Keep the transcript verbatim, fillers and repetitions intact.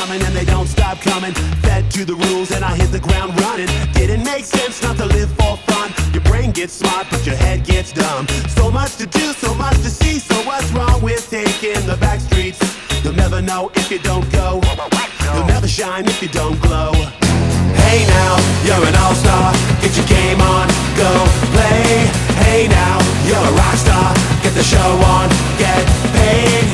coming and they don't stop coming. Fed to the rules and I hit the ground running. Didn't make sense not to live for fun. Your brain gets smart but your head gets dumb. So much to do, so much to see. So what's wrong with taking the back streets? You'll never know if you don't go. You'll never shine if you don't glow. Hey now, you're an all-star. Get your game on, go play. Hey now, you're a rock star. Get the show on, get paid.